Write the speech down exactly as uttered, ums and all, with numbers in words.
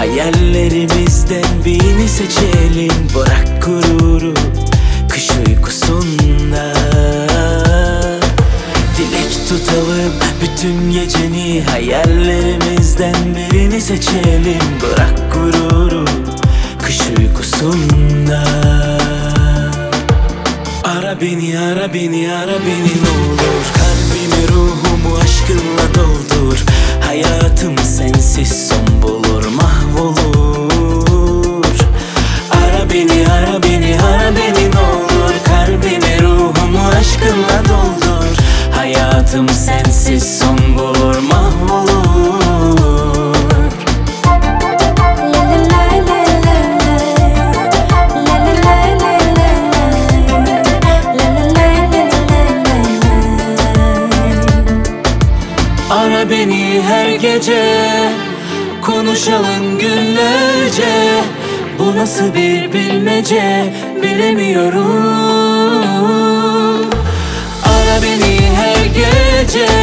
Hayallerimizden birini seçelim. Bırak gururu kış uykusunda. Dilek tutalım bütün geceni. Hayallerimizden birini seçelim. Bırak gururu kış uykusunda. Ara beni, ara beni, ara beni ne olur. Kalbimi, ruhumu aşkınla doldur. Hayatım sensiz son bulur, mahvolur. Ara beni, ara beni, ara beni ne olur. Kalbimi, ruhumu aşkınla doldur. Hayatım sensiz son bulur, mahvolur. Ara beni her gece, konuşalım günlerce. Bu nasıl bir bilmece, bilemiyorum. Ara beni her gece,